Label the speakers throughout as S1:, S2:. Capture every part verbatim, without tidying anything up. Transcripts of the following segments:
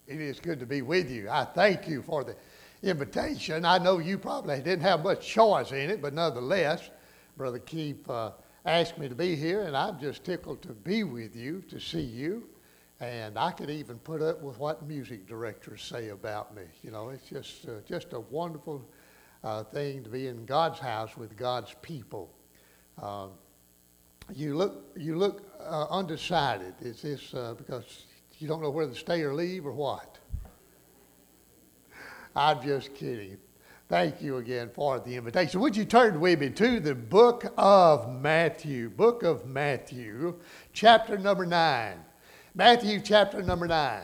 S1: It is good to be with you. I thank you for the invitation. I know you probably didn't have much choice in it, but nonetheless, Brother Keith uh, asked me to be here, and I'm just tickled to be with you, to see you. And I could even put up with what music directors say about me. You know, it's just uh, just a wonderful uh, thing to be in God's house with God's people. Uh, you look you look uh, undecided. Is this uh, because you don't know whether to stay or leave or what? I'm just kidding. Thank you again for the invitation. Would you turn with me to the book of Matthew, book of Matthew, chapter number nine. Matthew chapter number nine.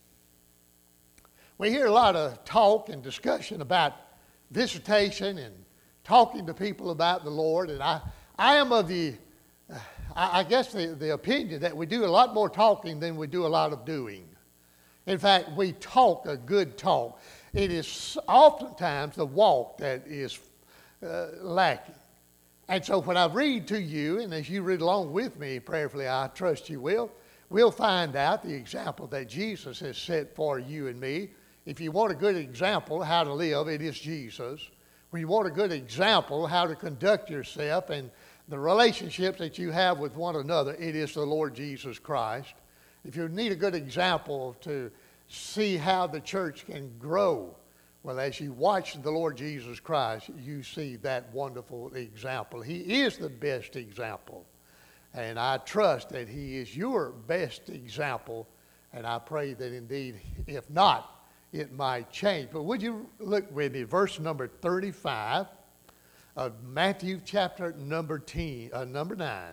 S1: We hear a lot of talk and discussion about visitation and talking to people about the Lord. And I, I am of the, uh, I, I guess the, the opinion that we do a lot more talking than we do a lot of doing. In fact, we talk a good talk. It is oftentimes the walk that is uh, lacking. And so when I read to you, and as you read along with me, prayerfully, I trust you will, we'll find out the example that Jesus has set for you and me. If you want a good example how to live, it is Jesus. When you want a good example how to conduct yourself and the relationships that you have with one another, it is the Lord Jesus Christ. If you need a good example to see how the church can grow, well, as you watch the Lord Jesus Christ, you see that wonderful example. He is the best example. And I trust that he is your best example. And I pray that indeed, if not, it might change. But would you look with me, verse number thirty-five of Matthew chapter number ten, uh, number nine.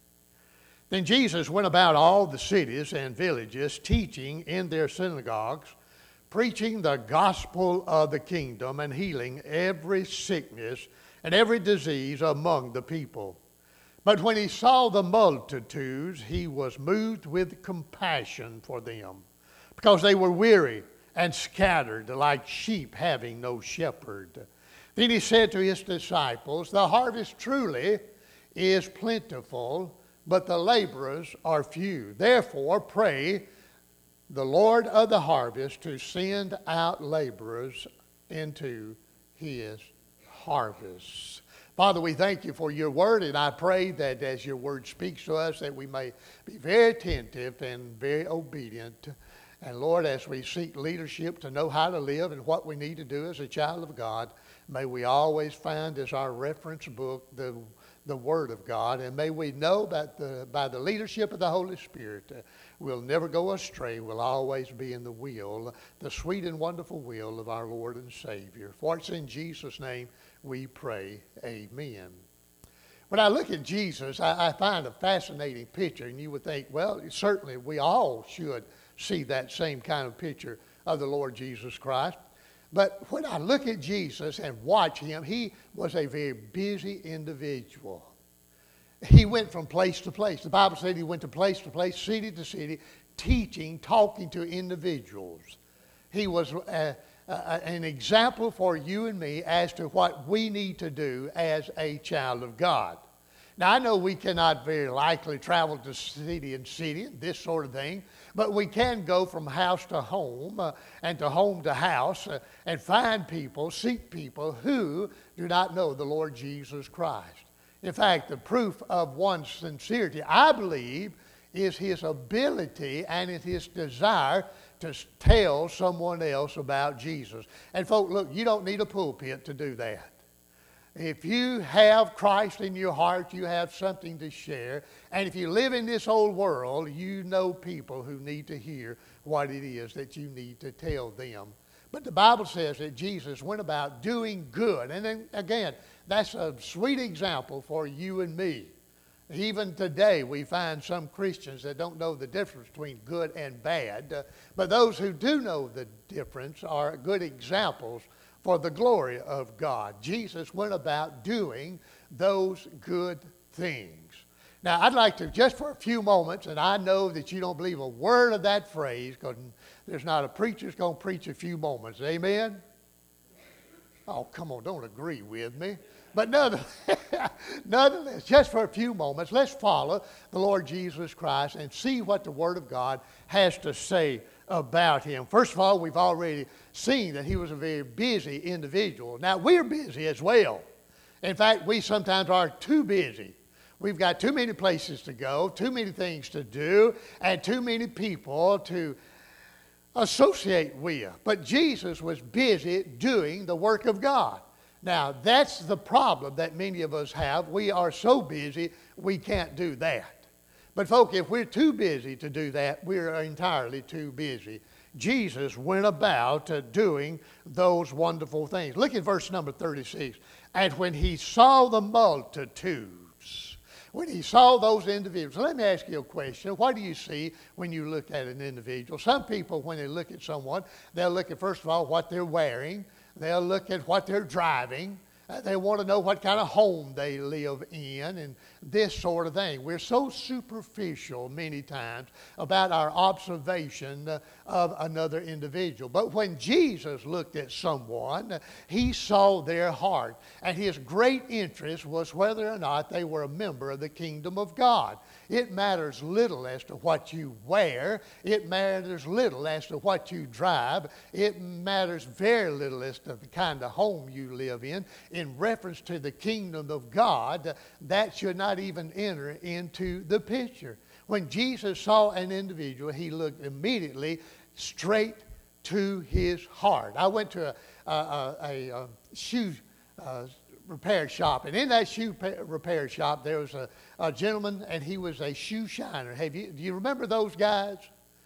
S1: Then Jesus went about all the cities and villages, teaching in their synagogues, preaching the gospel of the kingdom, and healing every sickness and every disease among the people. But when he saw the multitudes, he was moved with compassion for them, because they were weary and scattered like sheep having no shepherd. Then he said to his disciples, the harvest truly is plentiful, but the laborers are few. Therefore pray the Lord of the harvest to send out laborers into his harvest. Father, we thank you for your word, and I pray that as your word speaks to us, that we may be very attentive and very obedient. And Lord, as we seek leadership to know how to live and what we need to do as a child of God, may we always find as our reference book the, the word of God, and may we know that the, by the leadership of the Holy Spirit, uh, we'll never go astray. We'll always be in the will, the sweet and wonderful will of our Lord and Savior. For it's in Jesus' name we pray, amen. When I look at Jesus, I, I find a fascinating picture, and you would think, well, certainly we all should see that same kind of picture of the Lord Jesus Christ. But when I look at Jesus and watch him, he was a very busy individual. He went from place to place. The Bible said he went to place to place, city to city, teaching, talking to individuals. He was uh, Uh, an example for you and me as to what we need to do as a child of God. Now, I know we cannot very likely travel to city and city, this sort of thing, but we can go from house to home uh, and to home to house uh, and find people, seek people who do not know the Lord Jesus Christ. In fact, the proof of one's sincerity, I believe, is his ability and is his desire to tell someone else about Jesus. And folks, look, you don't need a pulpit to do that. If you have Christ in your heart, you have something to share. And if you live in this old world, you know people who need to hear what it is that you need to tell them. But the Bible says that Jesus went about doing good. And then again, that's a sweet example for you and me. Even today, we find some Christians that don't know the difference between good and bad. Uh, but those who do know the difference are good examples for the glory of God. Jesus went about doing those good things. Now, I'd like to, just for a few moments, and I know that you don't believe a word of that phrase, because there's not a preacher that's going to preach a few moments. Amen? Oh, come on, don't agree with me. But nonetheless, nonetheless, just for a few moments, let's follow the Lord Jesus Christ and see what the Word of God has to say about him. First of all, we've already seen that he was a very busy individual. Now, we're busy as well. In fact, we sometimes are too busy. We've got too many places to go, too many things to do, and too many people to associate with. But Jesus was busy doing the work of God. Now, that's the problem that many of us have. We are so busy, we can't do that. But, folks, if we're too busy to do that, we're entirely too busy. Jesus went about uh, doing those wonderful things. Look at verse number thirty-six. And when he saw the multitudes, when he saw those individuals, let me ask you a question. What do you see when you look at an individual? Some people, when they look at someone, they'll look at, first of all, what they're wearing. They'll look at what they're driving. Uh, they want to know what kind of home they live in and this sort of thing. We're so superficial many times about our observation uh, of another individual. But when Jesus looked at someone, uh, he saw their heart. And his great interest was whether or not they were a member of the kingdom of God. It matters little as to what you wear. It matters little as to what you drive. It matters very little as to the kind of home you live in. In reference to the kingdom of God, that should not even enter into the picture. When Jesus saw an individual, he looked immediately straight to his heart. I went to a, a, a, a shoe uh, repair shop, and in that shoe repair shop there was a, a gentleman, and he was a shoe shiner. Have you, do you remember those guys?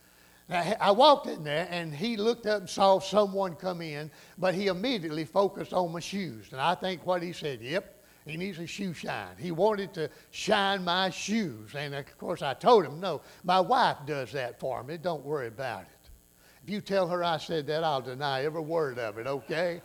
S1: Now, I walked in there, and he looked up and saw someone come in, but he immediately focused on my shoes. And I think what he said, yep, he needs a shoe shine. He wanted to shine my shoes. And, of course, I told him, no, my wife does that for me. Don't worry about it. If you tell her I said that, I'll deny every word of it, okay?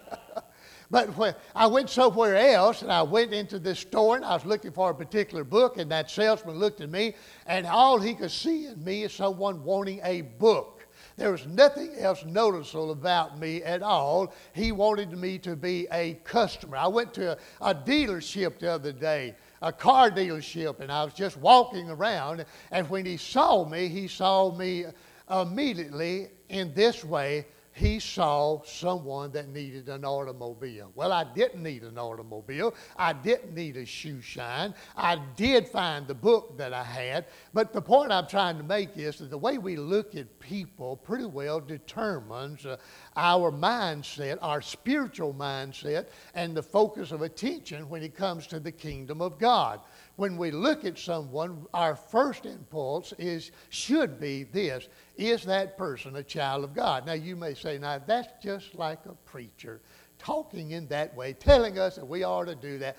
S1: But when I went somewhere else, and I went into this store, and I was looking for a particular book, and that salesman looked at me, and all he could see in me is someone wanting a book. There was nothing else noticeable about me at all. He wanted me to be a customer. I went to a, a dealership the other day, a car dealership, and I was just walking around, and when he saw me, he saw me immediately in this way. He saw someone that needed an automobile. Well, I didn't need an automobile. I didn't need a shoe shine. I did find the book that I had. But the point I'm trying to make is that the way we look at people pretty well determines uh, our mindset, our spiritual mindset, and the focus of attention when it comes to the kingdom of God. When we look at someone, our first impulse is should be this: is that person a child of God? Now you may say, now that's just like a preacher talking in that way, telling us that we ought to do that.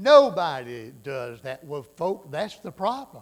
S1: Nobody does that. Well, folk, that's the problem.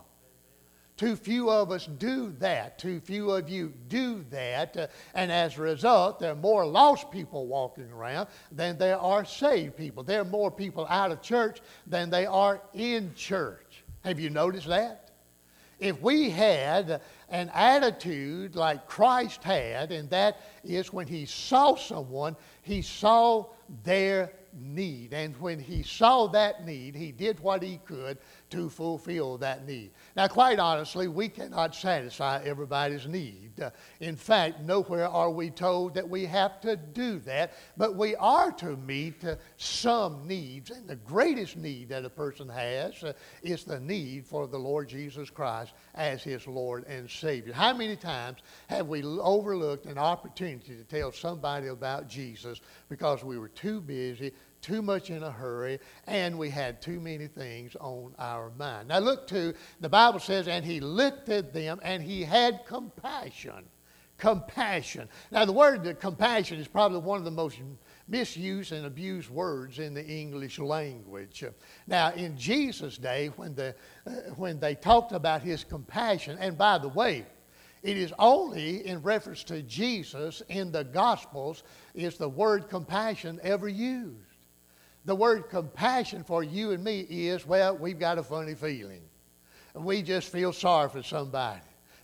S1: Too few of us do that. Too few of you do that. Uh, and as a result, there are more lost people walking around than there are saved people. There are more people out of church than they are in church. Have you noticed that? If we had an attitude like Christ had, and that is when he saw someone, he saw their need. And when he saw that need, he did what he could to fulfill that need. Now, quite honestly, we cannot satisfy everybody's need. Uh, in fact, nowhere are we told that we have to do that, but we are to meet uh, some needs. And the greatest need that a person has uh, is the need for the Lord Jesus Christ as his Lord and Savior. How many times have we overlooked an opportunity to tell somebody about Jesus because we were too busy, too much in a hurry, and we had too many things on our mind? Now look to, the Bible says, and he looked at them and he had compassion. Compassion. Now the word compassion is probably one of the most misused and abused words in the English language. Now in Jesus' day, when, the, uh, when they talked about his compassion, and by the way, it is only in reference to Jesus in the Gospels is the word compassion ever used. The word compassion for you and me is, well, we've got a funny feeling. We just feel sorry for somebody.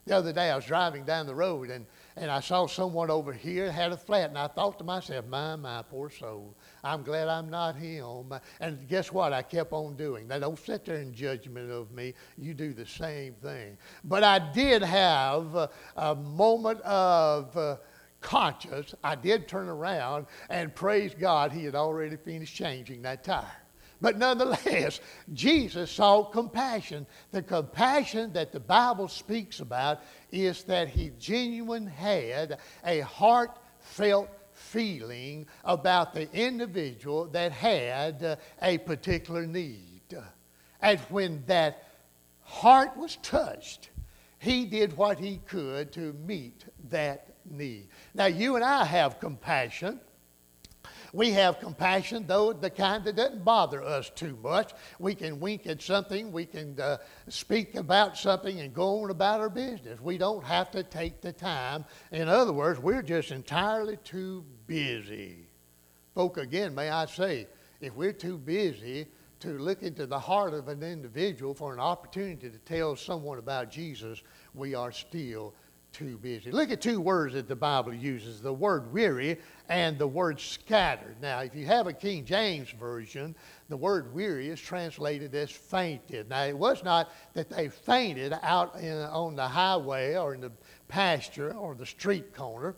S1: The other day I was driving down the road and, and I saw someone over here had a flat, and I thought to myself, my, my poor soul, I'm glad I'm not him. And guess what? I kept on doing. Now, don't sit there in judgment of me. You do the same thing. But I did have a, a moment of uh, conscience. I did turn around and praise God, he had already finished changing that tire. But nonetheless, Jesus saw compassion. The compassion that the Bible speaks about is that he genuinely had a heartfelt feeling about the individual that had uh, a particular need. And when that heart was touched, he did what he could to meet that need. Now, you and I have compassion. We have compassion, though, the kind that doesn't bother us too much. We can wink at something. We can uh, speak about something and go on about our business. We don't have to take the time. In other words, we're just entirely too busy. Folk, again, may I say, if we're too busy to look into the heart of an individual for an opportunity to tell someone about Jesus, we are still too busy. Look at two words that the Bible uses, the word weary and the word scattered. Now, if you have a King James Version, the word weary is translated as fainted. Now, it was not that they fainted out in, on the highway or in the pasture or the street corner.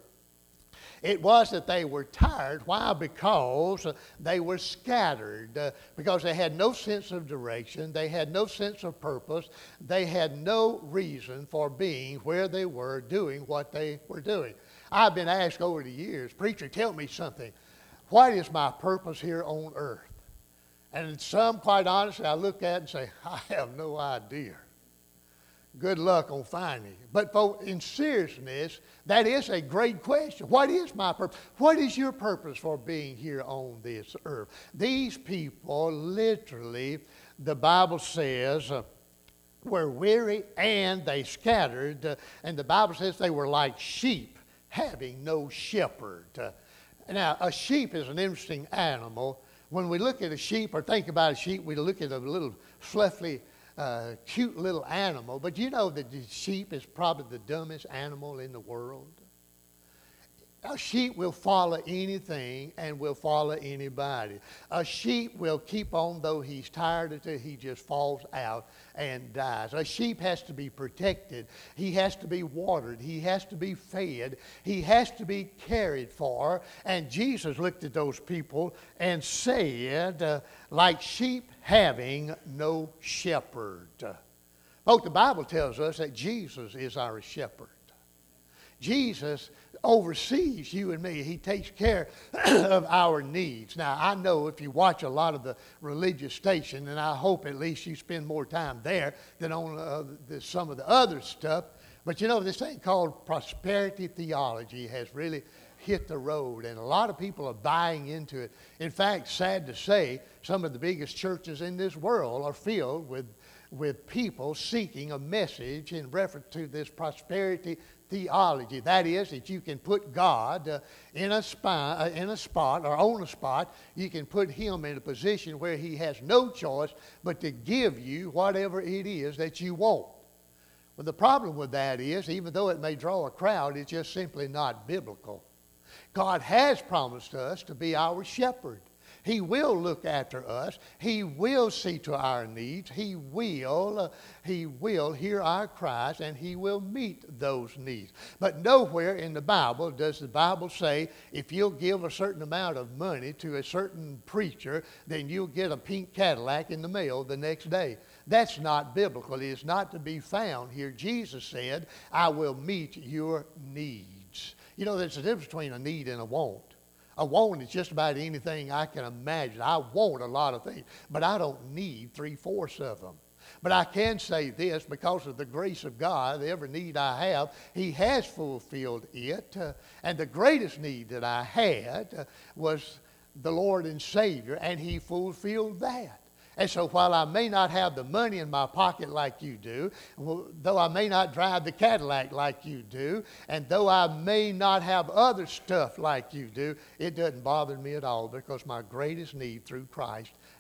S1: It was that they were tired. Why? Because they were scattered. Uh, because they had no sense of direction. They had no sense of purpose. They had no reason for being where they were doing what they were doing. I've been asked over the years, preacher, tell me something. What is my purpose here on earth? And some, quite honestly, I look at and say, I have no idea. Good luck on finding it. But for, in seriousness, that is a great question. What is my purpose? What is your purpose for being here on this earth? These people literally, the Bible says, uh, were weary and they scattered. Uh, and the Bible says they were like sheep having no shepherd. Uh, now, a sheep is an interesting animal. When we look at a sheep or think about a sheep, we look at a little fluffy Uh, cute little animal, but you know that the sheep is probably the dumbest animal in the world. A sheep will follow anything and will follow anybody. A sheep will keep on though he's tired until he just falls out and dies. A sheep has to be protected. He has to be watered. He has to be fed. He has to be cared for. And Jesus looked at those people and said, uh, like sheep having no shepherd. Folks, the Bible tells us that Jesus is our shepherd. Jesus oversees you and me. He takes care of our needs. Now, I know if you watch a lot of the religious station, and I hope at least you spend more time there than on uh, the, some of the other stuff, but you know, this thing called prosperity theology has really hit the road, and a lot of people are buying into it. In fact, sad to say, some of the biggest churches in this world are filled with, with people seeking a message in reference to this prosperity theology. That is, that you can put God uh, in a spot, uh, in a spot or on a spot. You can put him in a position where he has no choice but to give you whatever it is that you want. Well, the problem with that is, even though it may draw a crowd, it's just simply not biblical. God has promised us to be our shepherd. He will look after us. He will see to our needs. He will, uh, he will hear our cries, and he will meet those needs. But nowhere in the Bible does the Bible say if you'll give a certain amount of money to a certain preacher, then you'll get a pink Cadillac in the mail the next day. That's not biblical. It is not to be found here. Jesus said, I will meet your needs. You know, there's a difference between a need and a want. A want is just about anything I can imagine. I want a lot of things, but I don't need three-fourths of them. But I can say this, because of the grace of God, every need I have, he has fulfilled it. Uh, and the greatest need that I had uh, was the Lord and Savior, and he fulfilled that. And so while I may not have the money in my pocket like you do, though I may not drive the Cadillac like you do, and though I may not have other stuff like you do, it doesn't bother me at all, because my greatest need through Christ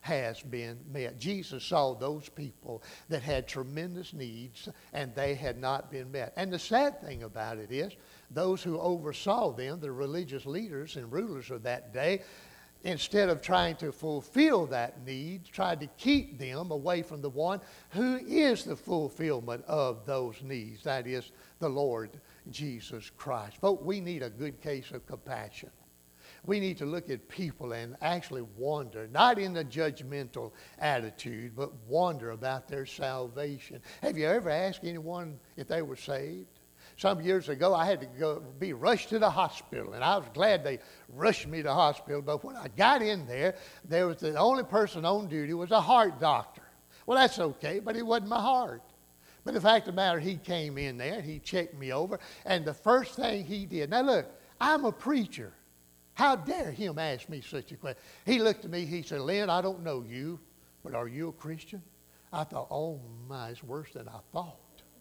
S1: has been met. Jesus saw those people that had tremendous needs and they had not been met. And the sad thing about it is, those who oversaw them, the religious leaders and rulers of that day, instead of trying to fulfill that need, tried to keep them away from the one who is the fulfillment of those needs. That is the Lord Jesus Christ. Folks, we need a good case of compassion. We need to look at people and actually wonder, not in a judgmental attitude, but wonder about their salvation. Have you ever asked anyone if they were saved? Some years ago, I had to go be rushed to the hospital, and I was glad they rushed me to the hospital. But when I got in there, there was the only person on duty was a heart doctor. Well, that's okay, but it wasn't my heart. But the fact of the matter, he came in there, and he checked me over, and the first thing he did, now look, I'm a preacher. How dare him ask me such a question? He looked at me, he said, Lynn, I don't know you, but are you a Christian? I thought, oh my, it's worse than I thought.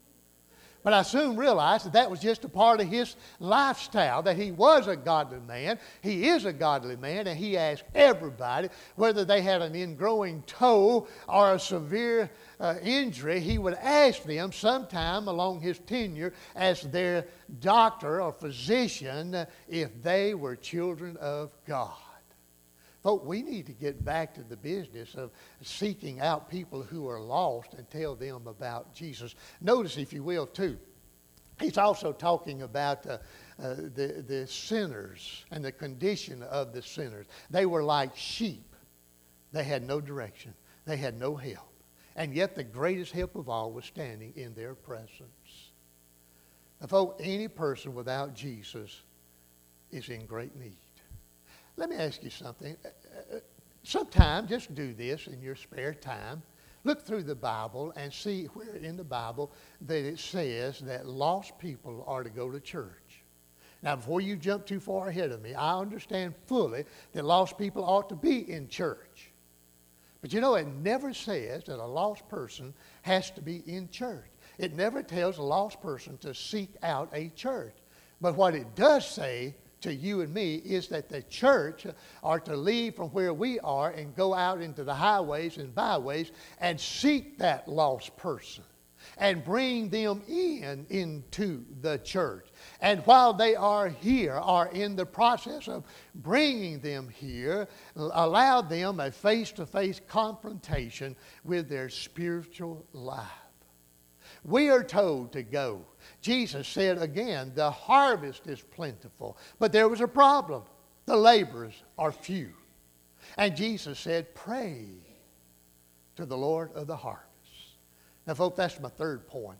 S1: But I soon realized that that was just a part of his lifestyle, that he was a godly man. He is a godly man, and he asked everybody, whether they had an ingrowing toe or a severe uh, injury, he would ask them sometime along his tenure as their doctor or physician uh, if they were children of God. Folks, we need to get back to the business of seeking out people who are lost and tell them about Jesus. Notice, if you will, too, he's also talking about uh, uh, the, the sinners and the condition of the sinners. They were like sheep. They had no direction. They had no help. And yet the greatest help of all was standing in their presence. Now, folks, any person without Jesus is in great need. Let me ask you something. Sometime, just do this in your spare time. Look through the Bible and see where in the Bible that it says that lost people are to go to church. Now, before you jump too far ahead of me, I understand fully that lost people ought to be in church. But you know, it never says that a lost person has to be in church. It never tells a lost person to seek out a church. But what it does say to you and me is that the church are to leave from where we are and go out into the highways and byways and seek that lost person and bring them in into the church. And while they are here, are in the process of bringing them here, allow them a face-to-face confrontation with their spiritual life. We are told to go. Jesus said again, the harvest is plentiful, but there was a problem. The laborers are few. And Jesus said, pray to the Lord of the harvest. Now, folks, that's my third point.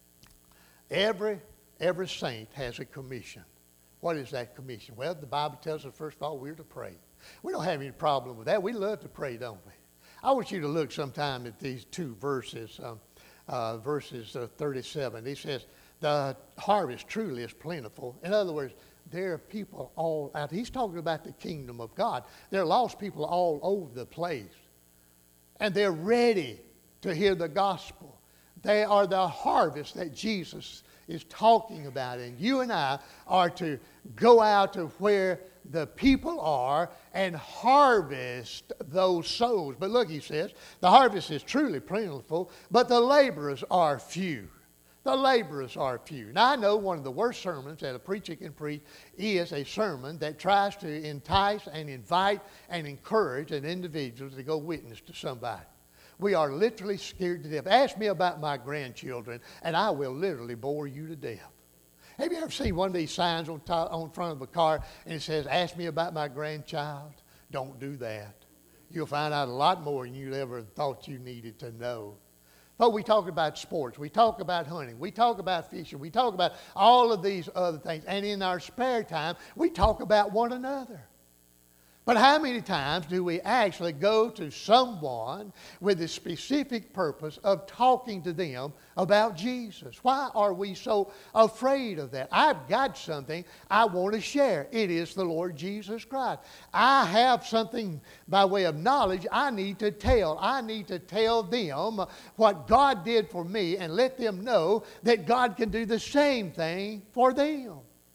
S1: Every, every saint has a commission. What is that commission? Well, the Bible tells us, first of all, we're to pray. We don't have any problem with that. We love to pray, don't we? I want you to look sometime at these two verses. Um, Uh, verses uh, thirty-seven. He says, the harvest truly is plentiful. In other words, there are people all out. He's talking about the kingdom of God. There are lost people all over the place. And they're ready to hear the gospel. They are the harvest that Jesus is talking about. And you and I are to go out to where the people are and harvest those souls. But look, he says, the harvest is truly plentiful, but the laborers are few. The laborers are few. Now, I know one of the worst sermons that a preacher can preach is a sermon that tries to entice and invite and encourage an individual to go witness to somebody. We are literally scared to death. Ask me about my grandchildren, and I will literally bore you to death. Have you ever seen one of these signs on, top, on front of a car and it says, ask me about my grandchild? Don't do that. You'll find out a lot more than you ever thought you needed to know. But we talk about sports. We talk about hunting. We talk about fishing. We talk about all of these other things. And in our spare time, we talk about one another. But how many times do we actually go to someone with the specific purpose of talking to them about Jesus? Why are we so afraid of that? I've got something I want to share. It is the Lord Jesus Christ. I have something by way of knowledge I need to tell. I need to tell them what God did for me and let them know that God can do the same thing for them.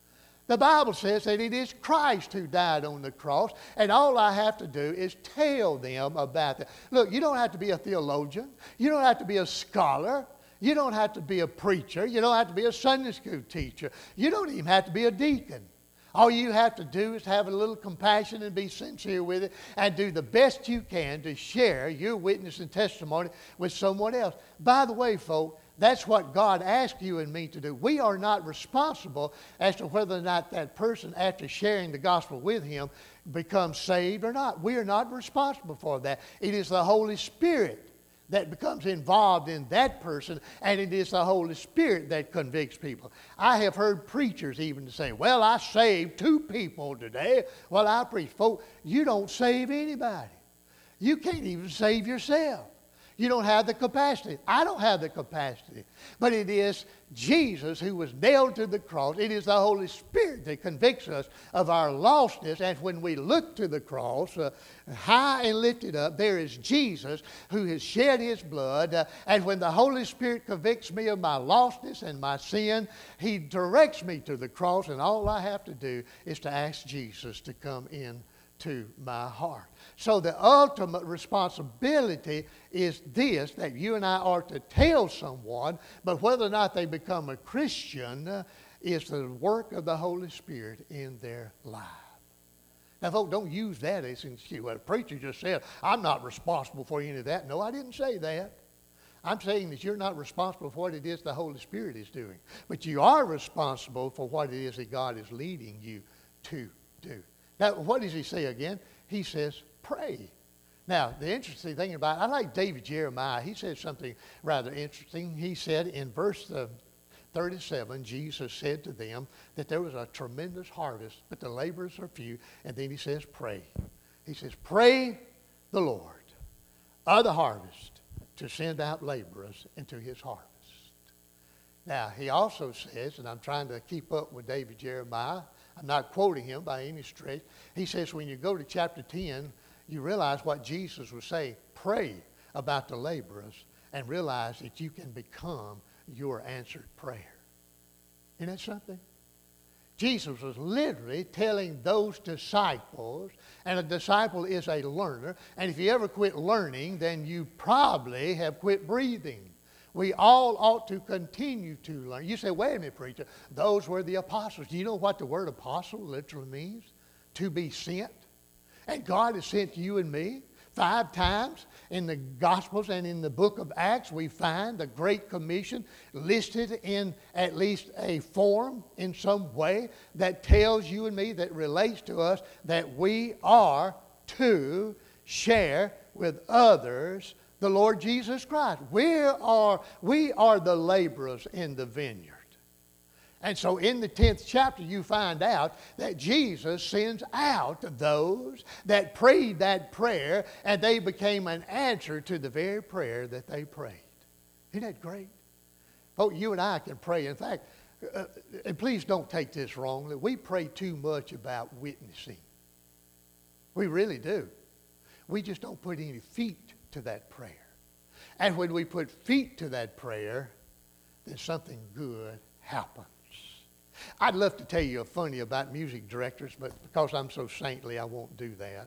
S1: The Bible says that it is Christ who died on the cross, and all I have to do is tell them about that. Look, you don't have to be a theologian. You don't have to be a scholar. You don't have to be a preacher. You don't have to be a Sunday school teacher. You don't even have to be a deacon. All you have to do is have a little compassion and be sincere with it and do the best you can to share your witness and testimony with someone else. By the way, folks, that's what God asked you and me to do. We are not responsible as to whether or not that person, after sharing the gospel with him, becomes saved or not. We are not responsible for that. It is the Holy Spirit that becomes involved in that person, and it is the Holy Spirit that convicts people. I have heard preachers even say, well, I saved two people today while I preached. Folks, you don't save anybody. You can't even save yourself. You don't have the capacity. I don't have the capacity. But it is Jesus who was nailed to the cross. It is the Holy Spirit that convicts us of our lostness. And when we look to the cross, uh, high and lifted up, there is Jesus who has shed his blood. Uh, and when the Holy Spirit convicts me of my lostness and my sin, he directs me to the cross. And all I have to do is to ask Jesus to come in to my heart. So the ultimate responsibility is this, that you and I are to tell someone, but whether or not they become a Christian uh, is the work of the Holy Spirit in their life. Now, folks, don't use that as an excuse. Well, the preacher just said, I'm not responsible for any of that. No, I didn't say that. I'm saying that you're not responsible for what it is the Holy Spirit is doing. But you are responsible for what it is that God is leading you to do. Now, what does he say again? He says, pray. Now, the interesting thing about it, I like David Jeremiah. He said something rather interesting. He said in verse uh, thirty-seven, Jesus said to them that there was a tremendous harvest, but the laborers are few. And then he says, pray. He says, pray the Lord of the harvest to send out laborers into his harvest. Now, he also says, and I'm trying to keep up with David Jeremiah, I'm not quoting him by any stretch. He says when you go to chapter ten, you realize what Jesus was saying. Pray about the laborers and realize that you can become your answered prayer. Isn't that something? Jesus was literally telling those disciples, and a disciple is a learner, and if you ever quit learning, then you probably have quit breathing. We all ought to continue to learn. You say, wait a minute, preacher. Those were the apostles. Do you know what the word apostle literally means? To be sent. And God has sent you and me. Five times in the Gospels and in the book of Acts, we find the Great Commission listed in at least a form in some way that tells you and me, that relates to us, that we are to share with others the Lord Jesus Christ. We are, we are the laborers in the vineyard. And so in the tenth chapter you find out that Jesus sends out those that prayed that prayer, and they became an answer to the very prayer that they prayed. Isn't that great? Oh, you and I can pray. In fact, uh, and please don't take this wrongly, we pray too much about witnessing. We really do. We just don't put any feet to that prayer. And when we put feet to that prayer, then something good happens. I'd love to tell you a funny about music directors, but because I'm so saintly, I won't do that.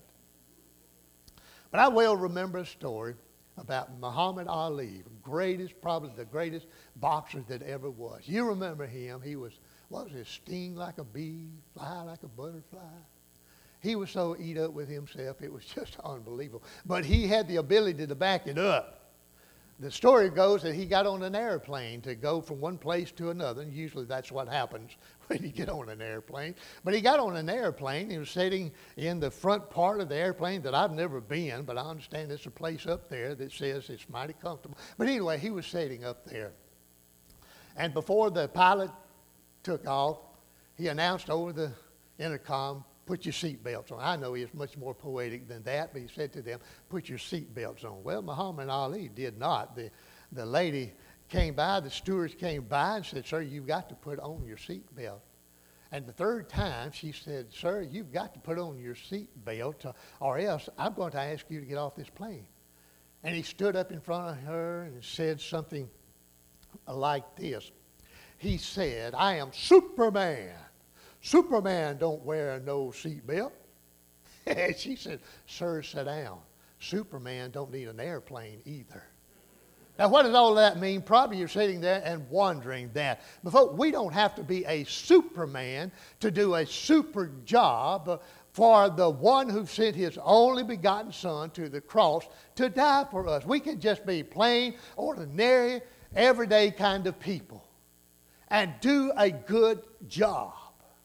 S1: But I well remember a story about Muhammad Ali, the greatest, probably the greatest boxer that ever was. You remember him. He was, what was it, sting like a bee, fly like a butterfly. He was so eat up with himself, it was just unbelievable. But he had the ability to back it up. The story goes that he got on an airplane to go from one place to another, and usually that's what happens when you get on an airplane. But he got on an airplane. He was sitting in the front part of the airplane that I've never been, but I understand there's a place up there that says it's mighty comfortable. But anyway, he was sitting up there. And before the pilot took off, he announced over the intercom, put your seatbelts on. I know he is much more poetic than that, but he said to them, put your seatbelts on. Well, Muhammad Ali did not. The, the lady came by, the stewards came by and said, sir, you've got to put on your seatbelt. And the third time, she said, sir, you've got to put on your seatbelt or else I'm going to ask you to get off this plane. And he stood up in front of her and said something like this. He said, I am Superman. Superman don't wear no seatbelt. She said, sir, sit down. Superman don't need an airplane either. Now, what does all that mean? Probably you're sitting there and wondering that. But folks, we don't have to be a Superman to do a super job for the one who sent his only begotten Son to the cross to die for us. We can just be plain, ordinary, everyday kind of people and do a good job.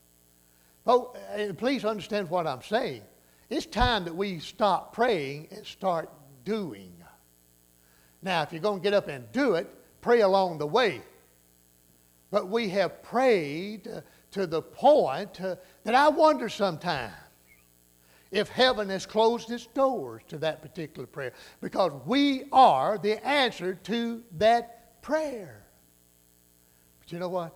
S1: Oh, and please understand what I'm saying. It's time that we stop praying and start doing. Now, if you're going to get up and do it, pray along the way. But we have prayed uh, to the point uh, that I wonder sometimes if heaven has closed its doors to that particular prayer, because we are the answer to that prayer. But you know what?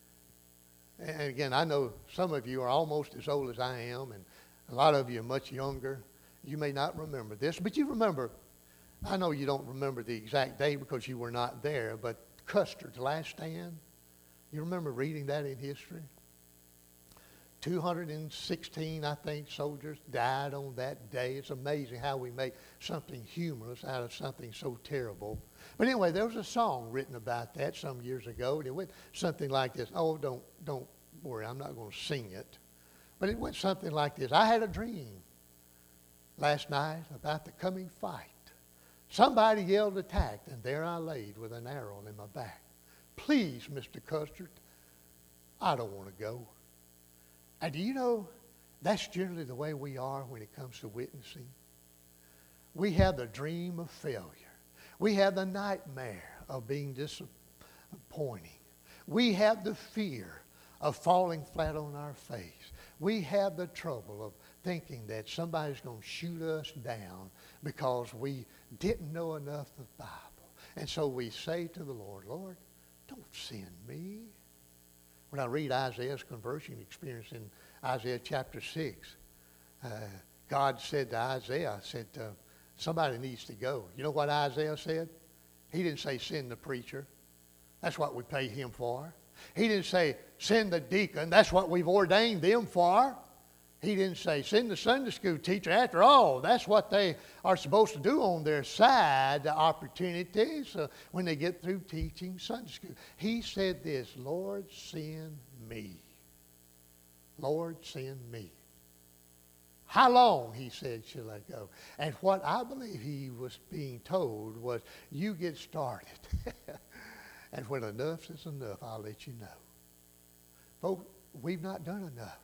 S1: And again, I know some of you are almost as old as I am, and a lot of you are much younger. You may not remember this, but you remember, I know you don't remember the exact day because you were not there, but Custer's last stand, you remember reading that in history? two hundred sixteen, I think, soldiers died on that day. It's amazing how we make something humorous out of something so terrible. But anyway, there was a song written about that some years ago, and it went something like this. Oh, don't, don't worry, I'm not going to sing it. But it went something like this. I had a dream last night about the coming fight. Somebody yelled attack, and there I laid with an arrow in my back. Please, Mister Custer, I don't want to go. And do you know, that's generally the way we are when it comes to witnessing. We have the dream of failure. We have the nightmare of being disappointing. We have the fear of falling flat on our face. We have the trouble of thinking that somebody's going to shoot us down because we didn't know enough of the Bible. And so we say to the Lord, Lord, don't send me. When I read Isaiah's conversion experience in Isaiah chapter six, uh, God said to Isaiah, said, uh, somebody needs to go. You know what Isaiah said? He didn't say send the preacher. That's what we pay him for. He didn't say send the deacon. That's what we've ordained them for. He didn't say send the Sunday school teacher. After all, that's what they are supposed to do on their side opportunities uh, when they get through teaching Sunday school. He said this, Lord, send me. Lord, send me. How long, he said, shall I go? And what I believe he was being told was, you get started. And when enough is enough, I'll let you know. Folks, we've not done enough.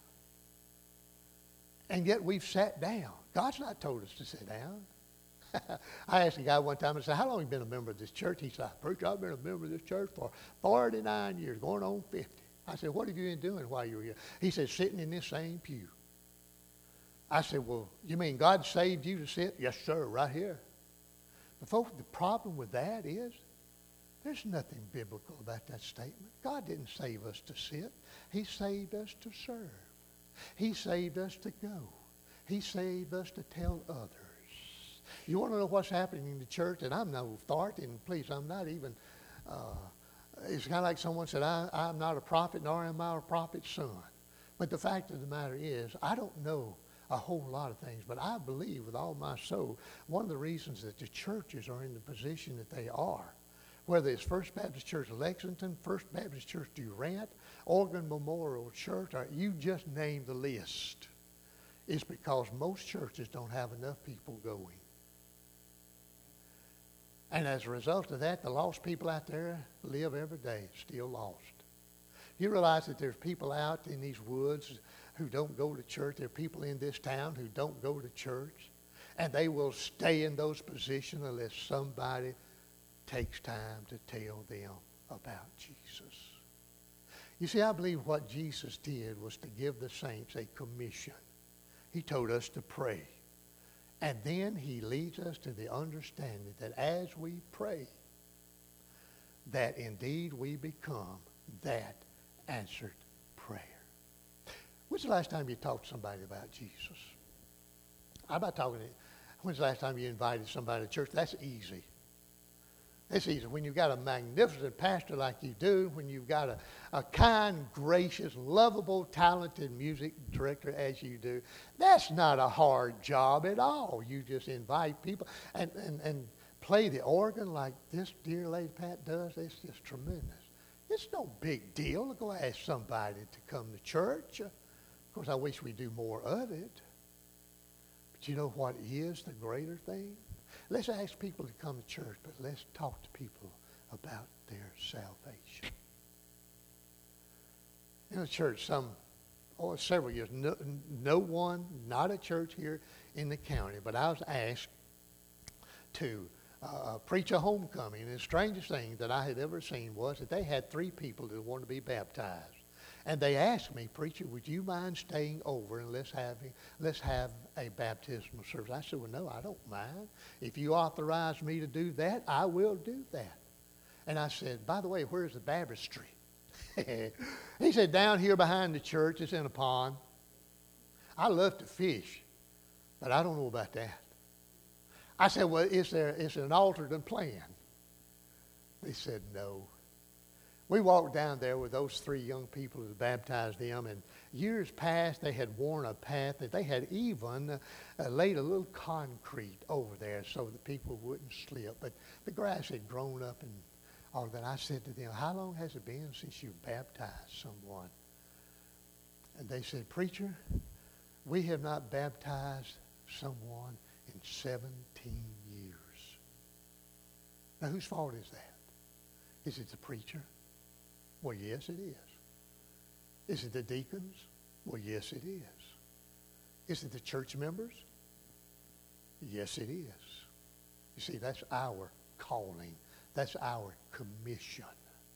S1: And yet we've sat down. God's not told us to sit down. I asked a guy one time, I said, how long have you been a member of this church? He said, Preacher, I've been a member of this church for forty-nine years, going on fifty. I said, what have you been doing while you were here? He said, sitting in this same pew. I said, well, you mean God saved you to sit? Yes, sir, right here. But folks, the problem with that is there's nothing biblical about that statement. God didn't save us to sit. He saved us to serve. He saved us to go. He saved us to tell others. You want to know what's happening in the church? And I'm no authority, and please, I'm not even, uh, it's kind of like someone said, I, I'm not a prophet, nor am I a prophet's son. But the fact of the matter is, I don't know a whole lot of things, but I believe with all my soul, one of the reasons that the churches are in the position that they are, whether it's First Baptist Church Lexington, First Baptist Church Durant, Oregon Memorial Church, or you just name the list, is because most churches don't have enough people going. And as a result of that, the lost people out there live every day still lost. You realize that there's people out in these woods who don't go to church. There are people in this town who don't go to church. And they will stay in those positions unless somebody takes time to tell them about Jesus. You see, I believe what Jesus did was to give the saints a commission. He told us to pray. And then he leads us to the understanding that as we pray, that indeed we become that answered prayer. When's the last time you talked to somebody about Jesus? I'm not talking to, when's the last time you invited somebody to church? That's easy. It's easy. When you've got a magnificent pastor like you do, when you've got a, a kind, gracious, lovable, talented music director as you do, that's not a hard job at all. You just invite people and, and, and play the organ like this dear Lady Pat does. It's just tremendous. It's no big deal to go ask somebody to come to church. Of course, I wish we do more of it. But you know what is the greater thing? Let's ask people to come to church, but let's talk to people about their salvation. In a church, some, oh, several years, no, no one, not a church here in the county, but I was asked to uh, preach a homecoming. And the strangest thing that I had ever seen was that they had three people that wanted to be baptized. And they asked me, preacher, would you mind staying over and let's have, let's have a baptismal service? I said, well, no, I don't mind. If you authorize me to do that, I will do that. And I said, by the way, where's the baptistry? He said, down here behind the church. It's in a pond. I love to fish, but I don't know about that. I said, well, is there, is there an altered plan? They said, no. We walked down there with those three young people who baptized them, and years past they had worn a path that they had even uh, laid a little concrete over there so that people wouldn't slip. But the grass had grown up and all that. I said to them, how long has it been since you baptized someone? And they said, preacher, we have not baptized someone in seventeen years. Now, whose fault is that? Is it the preacher? Well, yes, it is. Is it the deacons? Well, yes, it is. Is it the church members? Yes, it is. You see, that's our calling. That's our commission.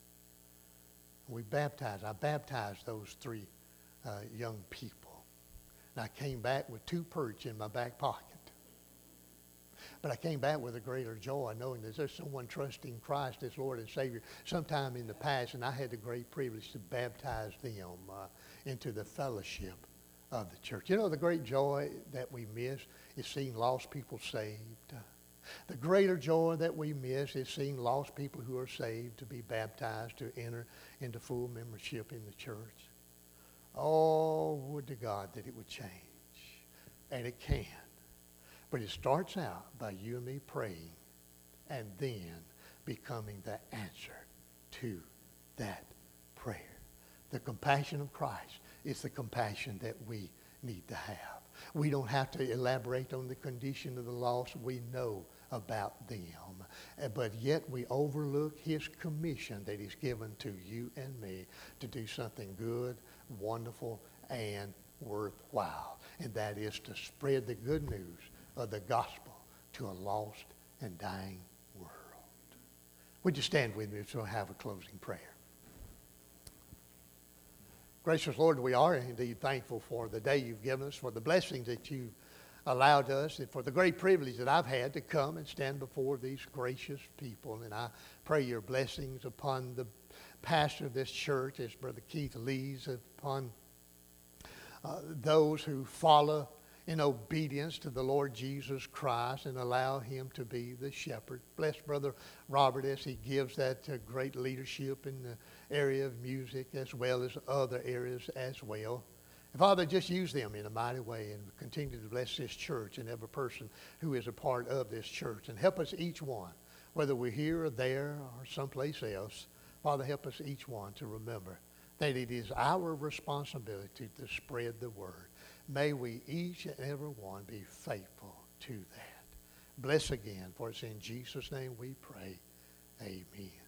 S1: We baptized. I baptized those three uh, young people. And I came back with two perch in my back pocket. But I came back with a greater joy knowing that there's someone trusting Christ as Lord and Savior sometime in the past, and I had the great privilege to baptize them uh, into the fellowship of the church. You know, the great joy that we miss is seeing lost people saved. The greater joy that we miss is seeing lost people who are saved to be baptized, to enter into full membership in the church. Oh, would to God that it would change. And it can. But it starts out by you and me praying and then becoming the answer to that prayer. The compassion of Christ is the compassion that we need to have. We don't have to elaborate on the condition of the lost. We know about them. But yet we overlook his commission that he's given to you and me to do something good, wonderful, and worthwhile. And that is to spread the good news of the gospel to a lost and dying world. Would you stand with me so I have a closing prayer? Gracious Lord, we are indeed thankful for the day you've given us, for the blessings that you've allowed us, and for the great privilege that I've had to come and stand before these gracious people. And I pray your blessings upon the pastor of this church, as Brother Keith leads, upon uh, those who follow in obedience to the Lord Jesus Christ and allow him to be the shepherd. Bless Brother Robert as he gives that uh, great leadership in the area of music as well as other areas as well. And Father, just use them in a mighty way and continue to bless this church and every person who is a part of this church. And help us each one, whether we're here or there or someplace else. Father, help us each one to remember that it is our responsibility to spread the word. May we each and every one be faithful to that. Bless again, for it's in Jesus' name we pray. Amen.